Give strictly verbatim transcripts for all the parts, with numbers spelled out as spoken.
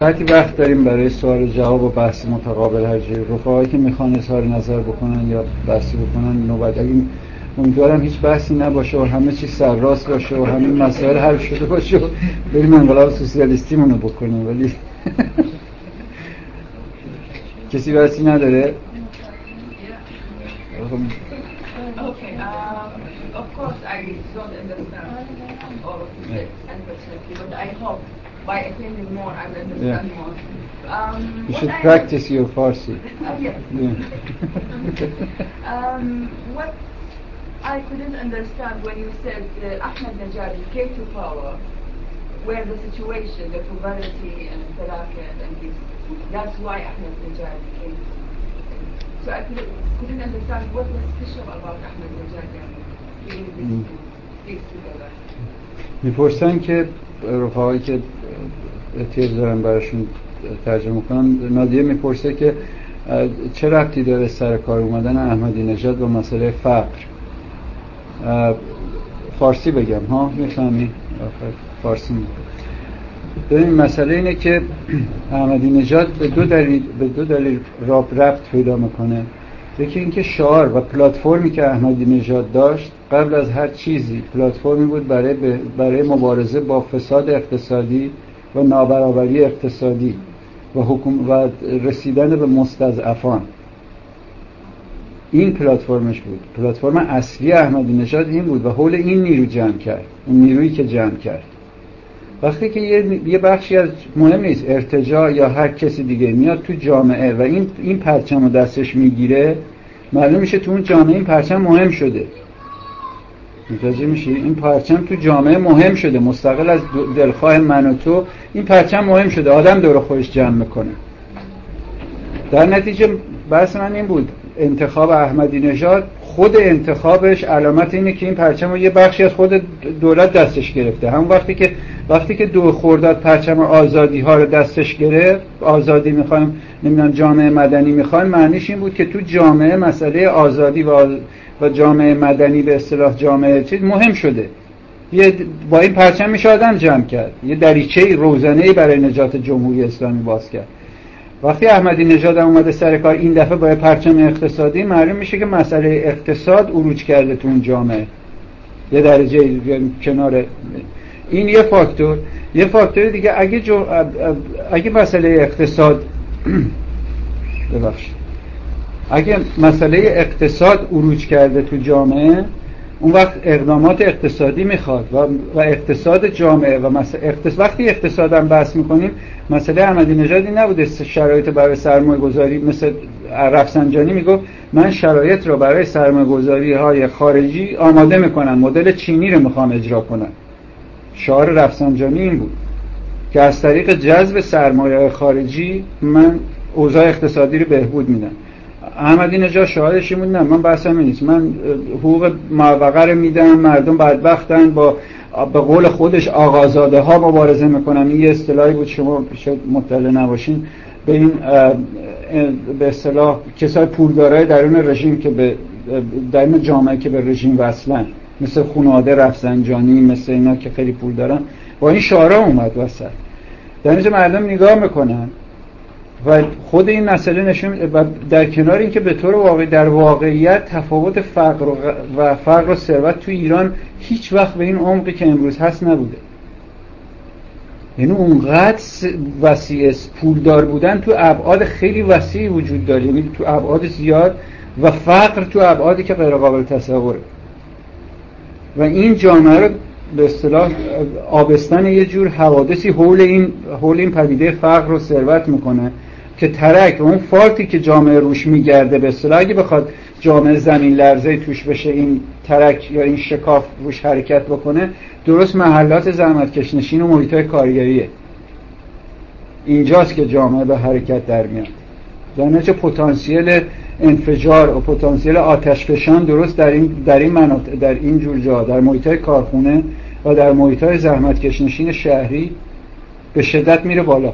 وقتی وقت داریم برای سوال و جواب و بحث متقابل هر جای رفقایی که میخوان اظهار نظر بکنن یا بحثی بکنن نوبت. اگه امیدوارم هیچ بحثی نباشه و همه چیز سرراست باشه و همین مسائل حل شده باشه و بریم انقلاب سوسیالیستی مونو بکنیم، ولی کسی بحثی نداره؟ Okay, um, of course I don't understand all of this, unfortunately, but I hope by attending more I will understand yeah. more. Um, you should I practice your Farsi. Uh, yes. Yeah. um, what I couldn't understand when you said uh, Ahmed Najari came to power, where the situation, the poverty and Talakat and this, that's why Ahmed Najari came to power. So I couldn't, couldn't understand what was special about Ahmed Najari and getting these two things together. میپرسن که رفقایی که احتیاج دارن براشون ترجمه کنم، نادیه میپرسه که چه ربطی داره سر کار اومدن احمدی نژاد با مسئله فقر. فارسی بگم ها، میفهمی؟ فارسی میگم. ببین مسئله اینه که احمدی نژاد به دو دلیل به دو دلیل ربط پیدا میکنه. یکی اینکه شعار و پلتفرمی که احمدی نژاد داشت قبل از هر چیزی پلتفرمی بود برای برای مبارزه با فساد اقتصادی و نابرابری اقتصادی و حکومت و رسیدن به مستضعفان. این پلتفرمش بود. پلتفرم اصلی احمدی نژاد این بود و حول این نیرو جمع کرد. اون نیرویی که جمع کرد وقتی که یه یه بخشی از مهم نیست ارتجاع یا هر کسی دیگه میاد تو جامعه و این این پرچم رو دستش میگیره، معلوم میشه تو اون جامعه این پرچم مهم شده. متوجه میشی؟ این پرچم تو جامعه مهم شده، مستقل از دلخواه من و تو این پرچم مهم شده، آدم دور خودش جمع میکنه. در نتیجه بحث من این بود انتخاب احمدی نژاد، خود انتخابش علامت اینه که این پرچم رو یه بخشی از خود دولت دستش گرفته. همون وقتی که وقتی که دو خرداد پرچم آزادی ها رو دستش گرفت، آزادی میخوایم نمیدونم جامعه مدنی میخوایم، معنیش این بود که تو جامعه مسئله آزادی و و جامعه مدنی به اصطلاح جامعه چیز مهم شده. یه با این پرچم میشه آدم جمع کرد، یه دریچه روزنه‌ای برای نجات جمهوری اسلامی باز کرد. وقتی احمدی نژاد اومده سر کار این دفعه با پرچم اقتصادی، معلوم میشه که مسئله اقتصاد عروج کرده تو اون جامعه، یه درجه کنار. این یه فاکتور. یه فاکتور دیگه اگه جو اگه مسئله اقتصاد ببخشید اگه مسئله اقتصاد عروج کرده تو جامعه، اون وقت اقدامات اقتصادی میخواد و, و اقتصاد جامعه و مسئله اقتصاد. وقتی اقتصادم بحث میکنیم، مسئله احمدی نژادی نبوده شرایط برای سرمایه گذاری. مثل رفسنجانی میگفت من شرایط رو برای سرمایه گذاری های خارجی آماده میکنم، مدل چینی رو میخوام اجرا کنم. شعار رفسنجانی این بود که از طریق جذب سرمایه خارجی من اوضاع اقتصادی رو بهبود میدم. احمدی نژاد شعارش این بود نه، من بحثم این نیست، من حقوق موقع رو میدم، مردم بدبختن، با به قول خودش آقازاده ها مبارزه میکنن. این یه اصطلاحی بود شما شاید مطلع نباشین، به این به اصطلاح کسای پولدارای درون رژیم که به درون جامعه که به رژیم وصلن، مثل خانواده رفسنجانی، مثل اینا که خیلی پول دارن، با این شعارا اومد وسط. در نتیجه مردم نگاه میکنن و خود این مسئله نشون و در کنار این که به طور واقعی در واقعیت تفاوت فقر و, و فقر و ثروت تو ایران هیچ وقت به این عمقی که امروز هست نبوده. یعنی اونقدر وسیع پولدار بودن تو ابعاد خیلی وسیعی وجود داره، یعنی تو ابعاد زیاد، و فقر تو ابعادی که غیر قابل تصوره. و این جامعه رو به اصطلاح آبستن یه جور حوادثی حول این حول این پدیده فقر و ثروت میکنه که ترک اون فالتی که جامعه روش میگرده، به اصطلاح اگه بخواد جامعه زمین لرزه توش بشه، این ترک یا این شکاف روش حرکت بکنه، درست محلات زحمتکش نشین و محیطای کارگریه. اینجاست که جامعه به حرکت در میاد. در نتیجه پتانسیل انفجار و پتانسیل آتشفشان درست در این در این مناطق، در این جور جا، در محیط‌های کارخونه و در محیط‌های زحمتکش نشین شهری به شدت میره بالا.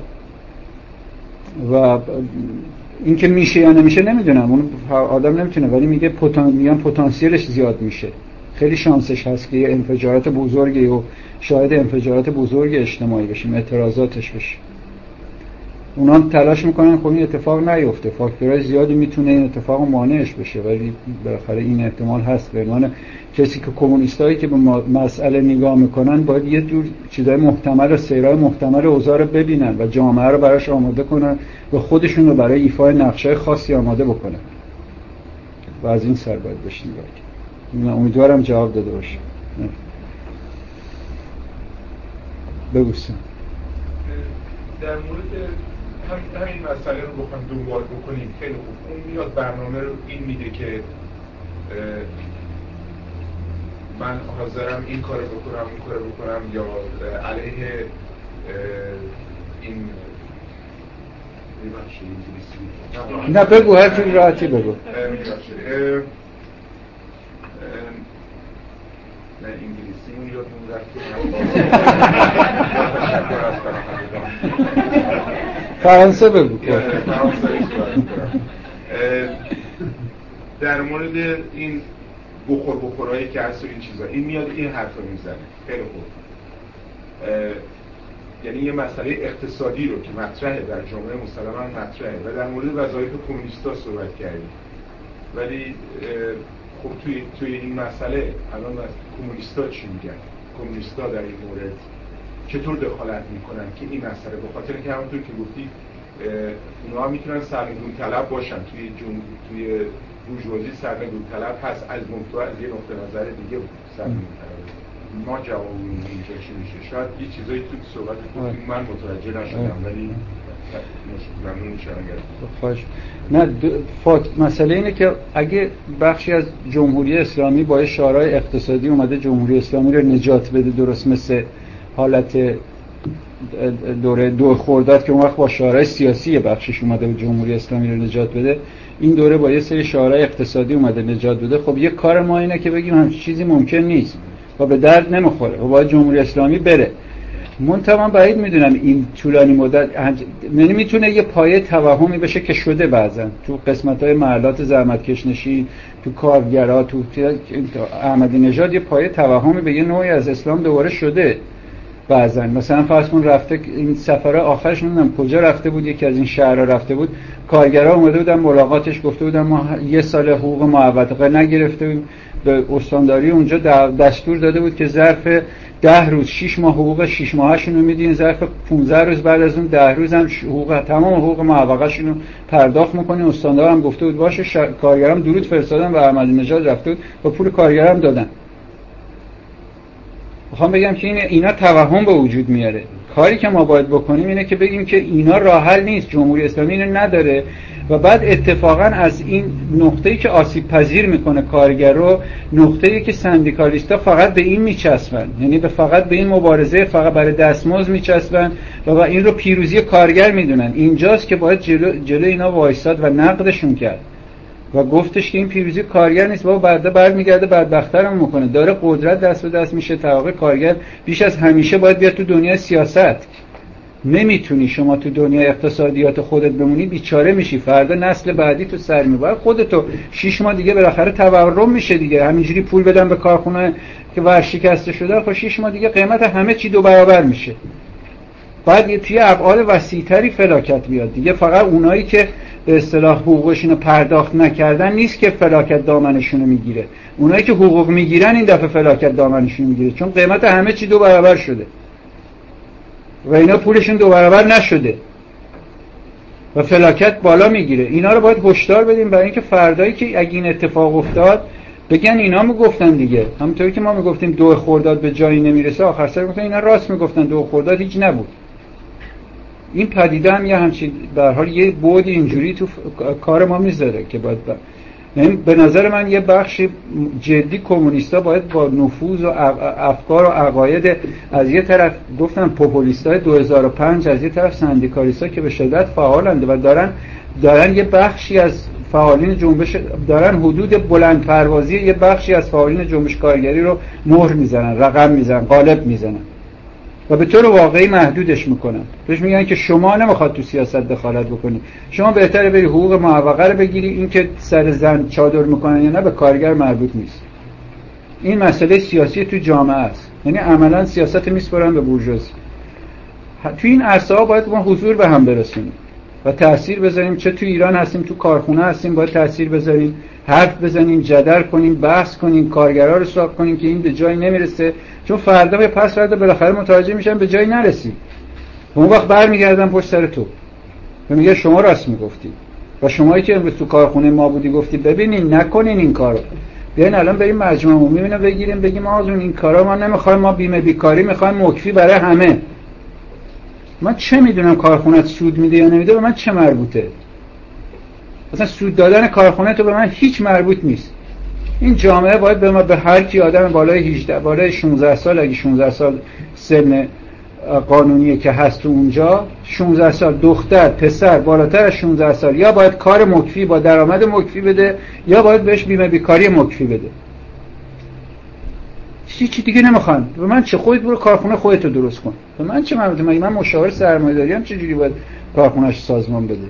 و اینکه میشه یا نمیشه نمیدونم، اون آدم نمیتونه، ولی میگه پتان... میگن پتانسیلش زیاد میشه. خیلی شانسش هست که انفجارات بزرگی و شاهد انفجارات بزرگ اجتماعی بشیم، اعتراضاتش بشه. اونا تلاش میکنن خب این اتفاق نیفته، فاکتورهای زیادی میتونه این اتفاق مانعش بشه، ولی بالاخره این احتمال هست. به عنوان کسی که کمونیستایی که به مسئله نگاه میکنن باید یه جور چیزای محتمل و سیرای محتمل اوضاع رو ببینن و جامعه رو براش آماده کنن و خودشون رو برای ایفای نقشه‌های خاصی آماده بکنن و از این سر باید بهش نگاه کنیم. من امیدوارم جواب داده باشه. بگوستم در مورد هم همین مسئله رو بخوام دنبال بکنیم خیلی خوب. اون میاد برنامه رو این میده که من حاضرم این کار بکنم اون کار بکنم یا علیه این نه بگو هر چیز راحتی بگو. نه انگلیسی اون یادمون رفت. فرانسه بگو. در مورد این بخور بخورایی که هست و این چیزا این میاد این حرفا میزنه. خیلی خوب. یعنی یه مسئله اقتصادی رو که مطرحه در جامعه مسلماً مطرحه و در مورد وظایف کمونیستا صحبت کردیم. ولی خب توی توی این مسئله الان کمونیستا چی میگن؟ کمونیستا در این مورد چطور دخالت میکنن که این مسئله، به خاطر اینکه همونطور که گفتی اونا هم میتونن سرنگون طلب باشن، توی جون توی بورژوازی سرنگون طلب هست، از مفتوح از یه نقطه نظر دیگه سرنگون طلب. ما جوابمون اینجا چی میشه؟ شاید یه چیزایی توی صحبت گفتیم من متوجه نشدم ولی ممنون میشم اگر خواهش. نه فاکت مسئله اینه که اگه بخشی از جمهوری اسلامی با شعارهای اقتصادی اومده جمهوری اسلامی رو نجات بده، درست مثل حالت دوره دو خرداد که اون وقت با شعارهای سیاسی بخشش اومده جمهوری اسلامی رو نجات بده، این دوره با یه سری شعارهای اقتصادی اومده نجات بده. خب یه کار ما اینه که بگیم همچین چیزی ممکن نیست و به درد نمیخوره و باید جمهوری اسلامی بره. منتها من بعید میدونم این طولانی مدت یعنی میتونه یه پایه توهمی بشه که شده بعضن تو قسمت‌های محلات زحمتکش نشین، تو کارگرها، تو احمدی نژاد یه پایه توهمی به یه نوعی از اسلام دوباره شده بعضن. مثلا فرض کن رفته این سفر آخرش نمیدونم کجا رفته بود، یکی از این شهرها رفته بود، کارگرها اومده بودن ملاقاتش، گفته بودن ما یه سال حقوق معوضه نگرفتیم، به استانداری اونجا دستور داده بود که ظرف ده روز شش ماه حقوق شش ماهشون رو میدین، ظرف پانزده روز بعد از اون ده روز هم حقوق تمام حقوق معوقه‌شون رو پرداخت میکنین. استاندار هم گفته بود باشه. ش... کارگرام درود فرستادن و احمدی نژاد رفته بود و پول کارگرام دادن. میخوام بگم که این اینا توهم به وجود میاره. کاری که ما باید بکنیم اینه که بگیم که اینا راه حل نیست، جمهوری اسلامی اینو نداره و بعد اتفاقا از این نقطه‌ای که آسیب پذیر میکنه کارگر رو، نقطه‌ای که سندیکالیستا فقط به این میچسبن، یعنی به فقط به این مبارزه فقط برای دستمزد میچسبن و, و این رو پیروزی کارگر میدونن. اینجاست که باید جلو, جلو اینا وایساد و نقدشون کرد و گفتش که این پیروزی کارگر نیست، بابا بعدا برمیگرده بدبخترم میکنه، داره قدرت دست به دست میشه. طبقه کارگر بیش از همیشه باید بیاد تو دنیای سیاست. نمیتونی شما تو دنیای اقتصادیات خودت بمونی، بیچاره میشی، فردا نسل بعدی تو سر میبره. خودتو شش ماه دیگه بالاخره تورم میشه دیگه، همینجوری پول بدن به کارخونه که ورشکسته شده، خب شش ماه دیگه قیمت همه چی دو برابر میشه. بعد یه توی ابعاد وسیع‌تری فلاکت بیاد دیگه. فقط اونایی که به اصطلاح حقوقشون رو پرداخت نکردن نیست که فلاکت دامنشون رو میگیره، اونایی که حقوق میگیرن این دفعه فلاکت دامنشون میگیره، چون قیمت همه چی دو برابر شده و اینا پولشون دو برابر نشده و فلاکت بالا میگیره. اینا رو باید هشدار بدیم برای اینکه فردایی که اگه این اتفاق افتاد بگن اینا میگفتن دیگه، همونطوری که ما میگفتیم دو خرداد به جایی نمیرسه، آخر سر گفتن اینا راست میگفتن، دو خرداد هیچ نبود. این پدیده هم یه همچین به هر حال یه بعد اینجوری تو کار ما میذاره که باید با... یعنی به نظر من یه بخش جدی کمونیستا باید با نفوذ و افکار و عقاید از یه طرف گفتن پوپولیستای دو هزار و پنج، از یه طرف سندیکالیستا که به شدت فعالند و دارن دارن یه بخشی از فعالین جنبش دارن حدود بلند پروازی یه بخشی از فعالین جنبش کارگری رو مهر میزنن، رقم میزنن، قالب میزنن و به طور واقعی محدودش میکنن. بهش میگن که شما نمیخواد تو سیاست دخالت بکنی، شما بهتره بری حقوق معوقه رو بگیری، این که سر زن چادر میکنن یا نه به کارگر مربوط نیست. این مسئله سیاسی تو جامعه است، یعنی عملا سیاست میسپرن به بورژوازی. تو این عرصه‌ها باید ما حضور به هم برسونیم. و تأثیر بذاریم، چه تو ایران هستیم تو کارخونه هستیم باید تأثیر بذاریم، حرف بزنیم، جدل کنیم، بحث کنیم، کارگرها رو ساق کنیم که این به جایی نمیرسه، چون فردا یا پس فردا بالاخره متوجه میشن به جایی نرسید. اون وقت برمیگردن پشت سر تو و میگه شما راست میگفتی و شمایی که امروز تو کارخونه ما بودی گفتی ببینین نکنین این کارو، بیاین الان بریم مجمع عمومی اینو بگیریم بگیم آقا این کارا ما نمیخوایم، ما بیمه بیکاری میخوایم مکفی برای همه. من چه میدونم کارخونه‌ات سود میده یا نمیده، به من چه مربوطه؟ اصلا سود دادن کارخونه تو به من هیچ مربوط نیست. این جامعه باید به ما، به هر کی آدم بالای هجده بالای شانزده سال، اگه شانزده سال سن قانونیه که هست تو اونجا، شانزده سال دختر پسر بالاتر از شانزده سال یا باید کار مکفی با درآمد مکفی بده یا باید بهش بیمه بیکاری مکفی بده. چی دیگه نمیخوام. به من چه، خودت برو کارخونه خودت رو درست کن. به من چه مربوطه؟ مگه من مشاور سرمایه‌داری ام چه جوری باید کارخونه‌اش سازمان بده؟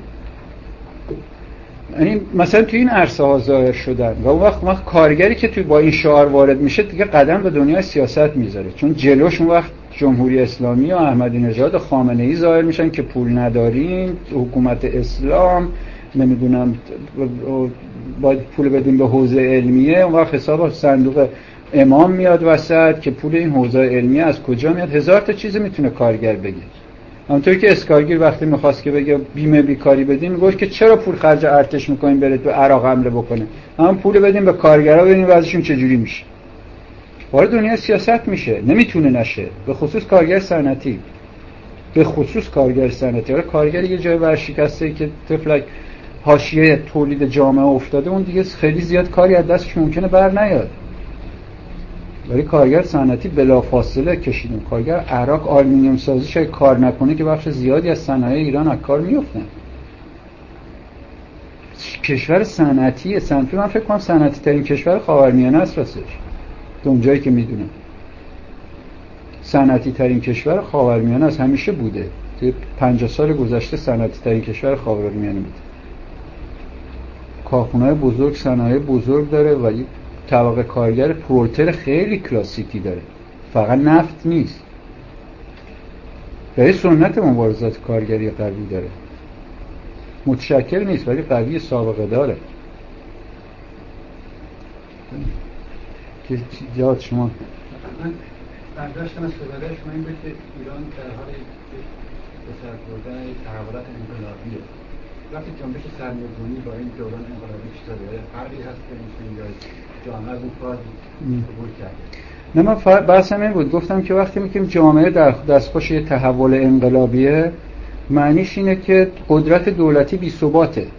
یعنی مثلا تو این عرصه ها ظاهر شدن و اون وقت وقت کارگری که توی با این شعار وارد میشه دیگه قدم به دنیای سیاست میذاره، چون جلوش اون وقت جمهوری اسلامی و احمدی نژاد و خامنه ای ظاهر میشن که پول نداریم، حکومت اسلام نمیدونم باید پول بدیم به حوزه علمیه، اون وقت حساب صندوق امام میاد وسط که پول این حوزه علمیه از کجا میاد. هزار تا چیز میتونه کارگر بگه. همونطوری که اسکارگیر وقتی میخواست که بگه بیمه بیکاری بدیم میگفت که چرا پول خرج ارتش میکنیم بره تو عراق حمله بکنه، هم پول بدیم به کارگرها ببینیم وضعشون چجوری میشه. وارد دنیای سیاست میشه، نمیتونه نشه، به خصوص کارگر صنعتی، به خصوص کارگر صنعتی. آره کارگر یه جای ورشکسته که طفلک حاشیه تولید جامعه افتاده اون دیگه خیلی زیاد کاری از دستش ممکنه بر نیاد، ولی کارگر صنعتی بلافاصله کشیدون. کارگر عراق آلومینیوم سازیش کار نکنه که بخش زیادی از صنایع ایران از کار میافتن. کشور صنعتی صنعتی من فکر کنم صنعتی ترین کشور خاورمیانه است راستش، تو اونجایی که میدونم صنعتی ترین کشور خاورمیانه است، همیشه بوده، تو پنجاه سال گذشته صنعتی ترین کشور خاورمیانه بوده. کارخانه‌های بزرگ، صنایع بزرگ داره و طبقه کارگر پرولتر خیلی کلاسیکی داره، فقط نفت نیست. به سنت مبارزات کارگری قوی داره، متشکل نیست ولی قوی سابقه داره. که جواد شما من برداشتم از صحبت شما این بود که ایران در حال به سر بردن تحولات انقلابیه. وقتی جنبش سرنگونی با این دوران انقلابی چی داره؟ فرقی هست که این جامعه از اون کار عبور کرده؟ نه من فر... بحثم این بود، گفتم که وقتی میگیم جامعه در دستخوش یه تحول انقلابیه معنیش اینه که قدرت دولتی بی ثباته.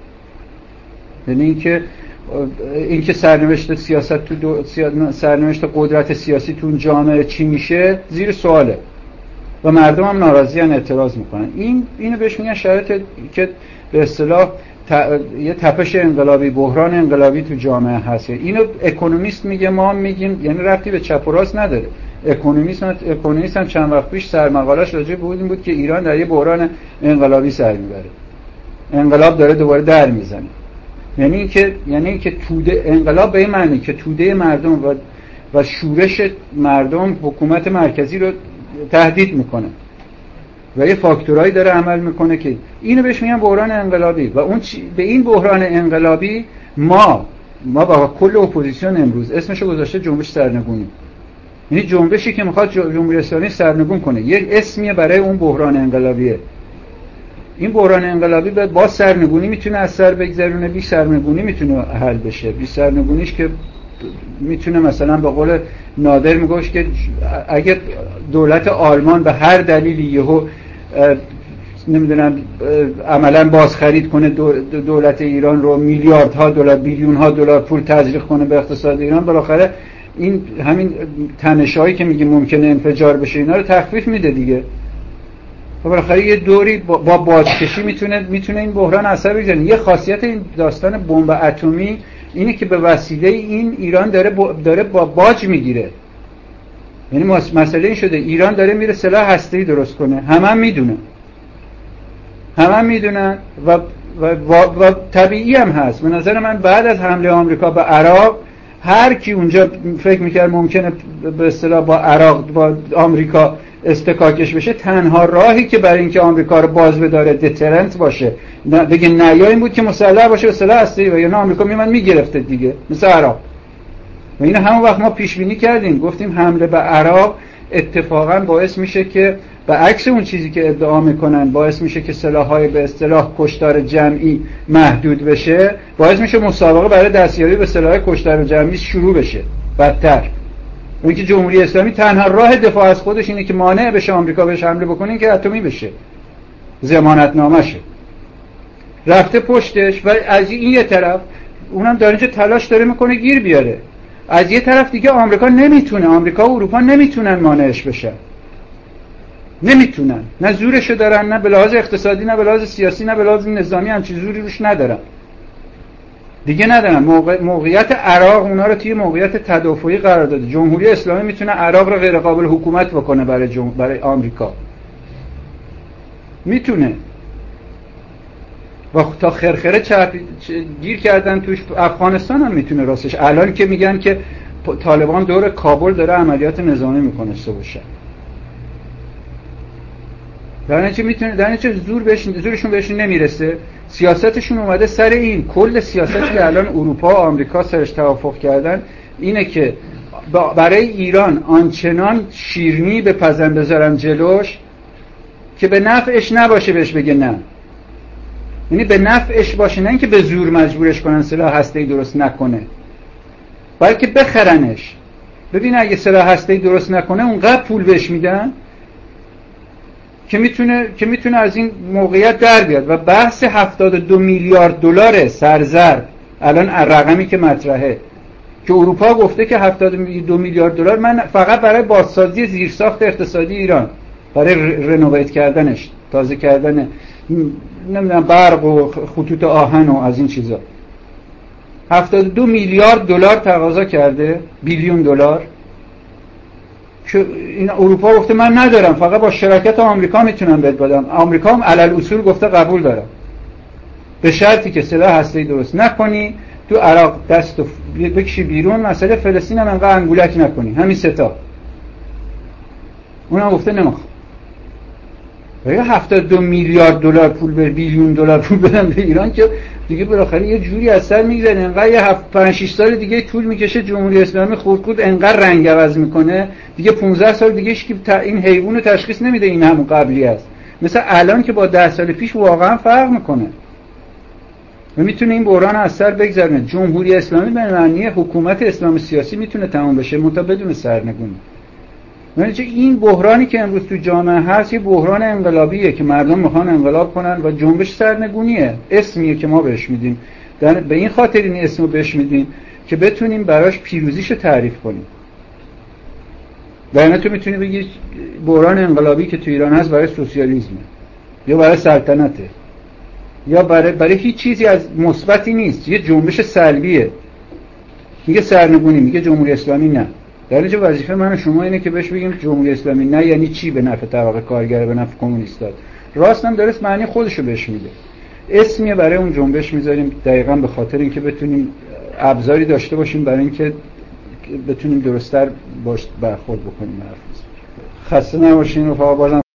یعنی اینکه اینکه سرنوشت سیاست تو دو... سرنوشت قدرت سیاسی تو اون جامعه چی میشه زیر سواله و مردم هم ناراضیان، اعتراض میکنن. این اینو بهش میگن شرایط که به اصطلاح ت... یه تپش انقلابی، بحران انقلابی تو جامعه هست. اینو اکونومیست میگه، ما هم میگیم، یعنی ربطی به چپ و راست نداره. اکونومیست اکونومیست هم چند وقت پیش سرمقاله‌اش راجع به این بود که ایران در یه بحران انقلابی سر میبره، انقلاب داره دوباره در میزنه. یعنی اینکه یعنی اینکه توده انقلاب به این معنی که توده مردم و و شورش مردم حکومت مرکزی رو تهدید میکنه و یه فاکتورایی داره عمل میکنه که اینو بهش میگن بحران انقلابی. و اون به این بحران انقلابی ما ما با کل اپوزیسیون امروز اسمشو گذاشته جنبش سرنگونی. یعنی جنبشی که میخواد جمهوری اسلامی سرنگون کنه، یه اسمیه برای اون بحران انقلابیه. این بحران انقلابی بعد با سرنگونی میتونه از سر بگذرونه، بی سرنگونی میتونه حل بشه. بی سرنگونیش که میتونه مثلا به قول نادر میگوش که اگه دولت آلمان به هر دلیلی یهو نمیدونم عملا بازخرید کنه دولت ایران رو، میلیاردها دلار، بیلیون ها دلار پول تزریق کنه به اقتصاد ایران، بالاخره این همین تنشایی که میگه ممکنه انفجار بشه اینا رو تخفیف میده دیگه. و بالاخره یه دوری با باجکشی میتونه میتونه این بحران اثر بگذاره. یه خاصیت این داستان بمب اتمی اینه که به وسیله این ایران داره با داره با باج میگیره. یعنی مسئله این شده ایران داره میره سلاح هسته‌ای درست کنه، همه هم میدونن همه هم میدونن و و, و, و طبیعی هم هست. به نظر من بعد از حمله آمریکا به عراق هر کی اونجا فکر میکرد ممکنه به اصطلاح با عراق با آمریکا استکاکش بشه، تنها راهی که برای اینکه آمریکا رو باز بداره دترنت باشه، نه بگه نه، یا این بود که مسلح باشه به سلاح هسته‌ای، و یا نه آمریکا میمد میگرفته دیگه مثل عراق. و اینو همون وقت ما پیش بینی کردیم، گفتیم حمله به عراق اتفاقا باعث میشه که به عکس اون چیزی که ادعا میکنن باعث میشه که سلاح‌های به اصطلاح کشتار جمعی محدود بشه، باعث میشه مسابقه برای دستیابی به سلاح کشتار جمعی شروع بشه بدتر. اون که جمهوری اسلامی تنها راه دفاع از خودش اینه که مانع بشه آمریکا بهش حمله بکنه که اتمی بشه، ضمانتنامشه رفته پشتش. و از این یه طرف اونم داره اینجا تلاش داره میکنه گیر بیاره، از یه طرف دیگه آمریکا نمیتونه، آمریکا و اروپا نمیتونن مانعش بشن، نمیتونن، نه زورشو دارن، نه به لحاظ اقتصادی، نه به لحاظ سیاسی، نه به لحاظ نظامی همچین زوری روش ندارن دیگه ندارن. موقع... موقعیت عراق اونا رو توی موقعیت تدافعی قرار داده. جمهوری اسلامی میتونه عراق رو غیر قابل حکومت بکنه برای جم... برای آمریکا میتونه. و تا خرخره چپ گیر کردن توش. افغانستان هم میتونه راستش، الان که میگن که طالبان دور کابل داره عملیات نظامی میکنه صبح شب، در نتیجه میتونه، در نتیجه زور بهش، زورشون بهشون نمیرسه. سیاستشون اومده سر این، کل سیاستی که الان اروپا و آمریکا سرش توافق کردن اینه که برای ایران آنچنان شیرینی به پزن بذارن جلوش که به نفعش نباشه بهش بگه نه، یعنی به نفعش باشه، نه اینکه به زور مجبورش کنن سلاح هسته‌ای درست نکنه، بلکه بخرنش. ببین اگه سلاح هسته‌ای درست نکنه اونقدر پول بهش میدن که میتونه که میتونه از این موقعیت در بیاد. و بحث هفتاد و دو میلیارد دلار سرزرد الان رقمی که مطرحه، که اروپا گفته که هفتاد و دو میلیارد دلار من فقط برای بازسازی زیرساخت اقتصادی ایران، برای رنوویت کردنش، تازه کردن نمیدونم برق و خطوط آهن و از این چیزا، هفتاد و دو میلیارد دلار تقاضا کرده، بیلیون دلار، که این اروپا گفته من ندارم، فقط با شراکت آمریکا میتونم بهت بدم. آمریکا هم علل اصول گفته قبول دارم، به شرطی که سلاح هسته‌ای درست نکنی، تو عراق دست بکشی بیرون، مسئله فلسطین هم انقدر انگولک نکنی، همین سه تا. اونم گفته نمیخوام. یا هفتاد و دو میلیارد دلار پول به بیلیون دلار پول بدن به ایران که دیگه بالاخره یه جوری از سر میگذره. انقدر یه هفت پنج شش سال دیگه طول میکشه جمهوری اسلامی خورد خورد انقدر رنگ عوض میکنه دیگه، پانزده سال دیگه هیچ کی این حیوان رو تشخیص نمیده این همون قبلی است. مثلا الان که با ده سال پیش واقعا فرق میکنه و میتونه این بحران از سر بگذرونه. جمهوری اسلامی به معنی حکومت اسلام سیاسی میتونه تمام بشه منتها بدون سرنگونی. یعنی این بحرانی که امروز تو جامعه هست یه بحران انقلابیه که مردم میخوان انقلاب کنن و جنبش سرنگونیه، اسمیه که ما بهش میدیم. به این خاطر این اسمو بهش میدیم که بتونیم براش پیروزیشو تعریف کنیم. در تو میتونی بگی بحران انقلابی که تو ایران هست برای سوسیالیسمه یا برای سلطنته یا برای برای هیچ چیزی از مثبتی نیست، یه جنبش سلبیه. میگه سرنگونی، میگه جمهوری اسلامی نه. در نتیجه وظیفه من و شما اینه که بهش بگیم جمهوری اسلامی نه یعنی چی، به نفع طبقه کارگر، به نفع کمونیست‌ها. راست هم درست معنی خودشو بهش میده. اسمیه برای اون جنبش میذاریم دقیقاً به خاطر اینکه بتونیم ابزاری داشته باشیم برای اینکه بتونیم درست‌تر باش برخورد بکنیم. خسته نباشین رفقا. بازم